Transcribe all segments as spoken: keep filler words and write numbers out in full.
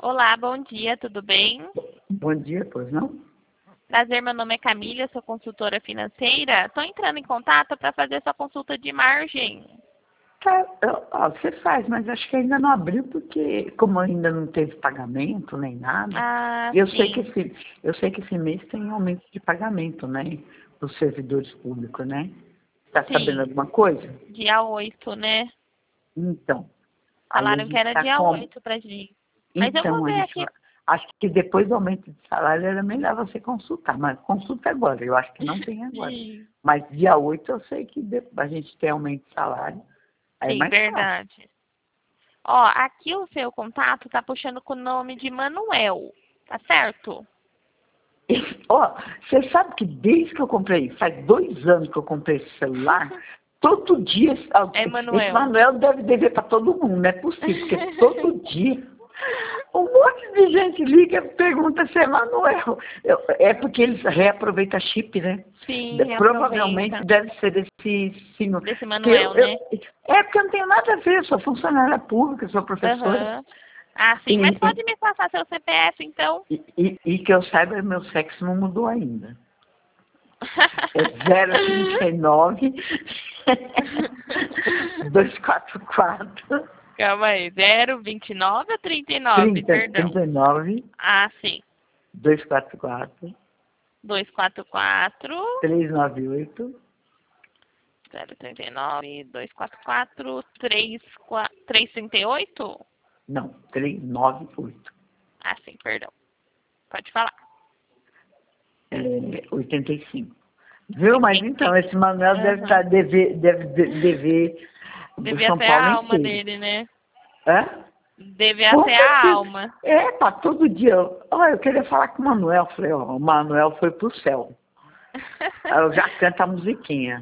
Olá, bom dia, tudo bem? Bom dia, pois não? Prazer, meu nome é Camila, sou consultora financeira. Estou entrando em contato para fazer sua consulta de margem. Tá, eu- ó, você faz, mas acho que ainda não abriu porque, como ainda não teve pagamento nem nada, Ah, eu sei que sim. esse, eu sei que esse mês tem aumento de pagamento, né? Para os servidores públicos, né? Está sabendo Sim, alguma coisa? dia oito, né? Então, aí a Falaram que gente era está dia com. oito pra gente. Mas eu vou Então, a ver gente aqui. vai. Acho que depois do aumento de salário era melhor você consultar, mas consulta agora, eu acho que não tem agora. Sim, Mas dia oito eu sei que de- a gente tem aumento de salário, aí é sim, mais fácil. verdade. Ó, aqui o seu contato tá puxando com o nome de Manuel, tá certo? Ó, você sabe que desde que eu comprei, faz dois anos que eu comprei esse celular, todo dia, esse É esse Manuel. Manuel deve dever para todo mundo, não é possível, porque todo dia um monte de gente liga e pergunta se é Manuel. Eu- É porque eles reaproveitam chip, né? Sim, De- Provavelmente reaproveita. deve ser desse senhor. Desse Porque eu, Manuel, eu, né? é porque eu não tenho nada a ver, eu sou funcionária pública, sou professora. Aham. Ah, sim, mas E, pode me passar seu C P F, então? e, e, e que eu saiba, meu sexo não mudou ainda. É zero trinta e nove, duzentos e quarenta e quatro, Calma aí, zero vinte e nove ou trinta e nove, trinta, perdão. trinta e nove, Ah, sim. duzentos e quarenta e quatro, duzentos e quarenta e quatro, trezentos e noventa e oito, zero trinta e nove, duzentos e quarenta e quatro, trezentos e trinta e oito? não, trezentos e noventa e oito, Ah, sim, perdão. Pode falar. é, oitenta e cinco. Viu? Mas então, oitenta e cinco. esse Manuel deve Aham. estar dever, deve de- dever do Devia São ser a Paulo alma inteiro. dele, né? Hã? Devia Com ser a certeza. alma. É, tá todo dia. Ó, eu queria falar com o Manuel. Falei, ó, o Manuel foi pro céu. Aí eu já canto a musiquinha.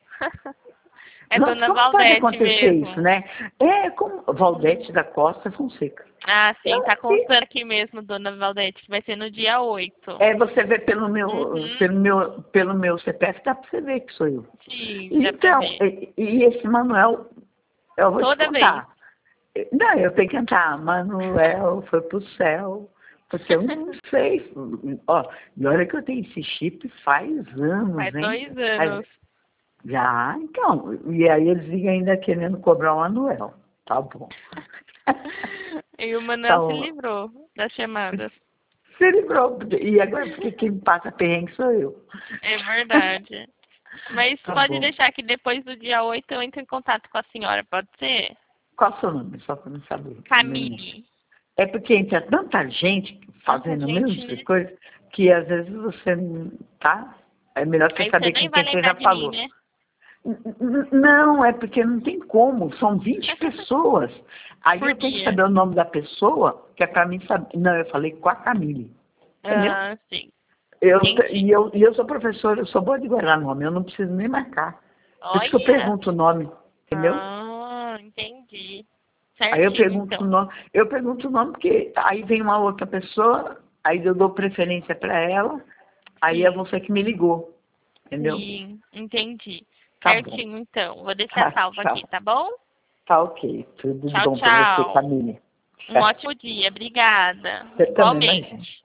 É Nossa, Dona como pode Valdete acontecer isso, mesmo. né? É como Valdete da Costa Fonseca. Ah, sim, Eu tá sei. constando aqui mesmo, Dona Valdete, que vai ser no dia oito. É, você vê pelo meu, Uhum. pelo meu, pelo meu C P F, dá pra você ver que sou eu. Sim, dá pra Então, ver. e, e esse Manuel, eu vou te Toda vez. contar. Não, eu tenho que cantar. Manuel foi pro céu. Porque eu não sei. Ó, e olha que eu tenho esse chip faz anos, Faz hein? dois Faz- anos. Já, então. E aí eles vêm ainda querendo cobrar o Manuel. Tá bom. E o Manuel se Então, livrou das chamadas. se livrou. E agora porque quem me passa perrengue sou eu. É verdade. Mas Tá pode bom. deixar que depois do dia oito eu entro em contato com a senhora, pode ser? Qual é o seu nome? Só para não saber. Menina. Camille. É porque entra tanta gente Tanta fazendo a gente, mesma né? coisa que às vezes você não tá. É melhor você Aí você saber nem com vai quem você lembrar já de mim, falou. né? N- n- Não, é porque não tem como. São vinte pessoas. Aí Por eu tenho que dia. saber o nome da pessoa, que é para mim saber. Não, eu falei com a Camille. Entendeu? Ah, sim. Eu, te- Entendi. e, eu, e eu sou professora, eu sou boa de guardar nome, eu não preciso nem marcar. Por isso que eu Olha. pergunto o nome, entendeu? Ah, entendi. Aí eu Certinho, pergunto o então. nome, eu pergunto o nome porque aí vem uma outra pessoa, aí eu dou preferência para ela, aí é Sim, você que me ligou, entendeu? sim, entendi. Tá bom. Certinho, então. Vou deixar Tá, salvo aqui, tchau. tá bom? Tá ok. Tudo de Tchau, bom para você, tchau. Camille. Um Tchau. ótimo dia. Obrigada. Você também, imagina. Igualmente.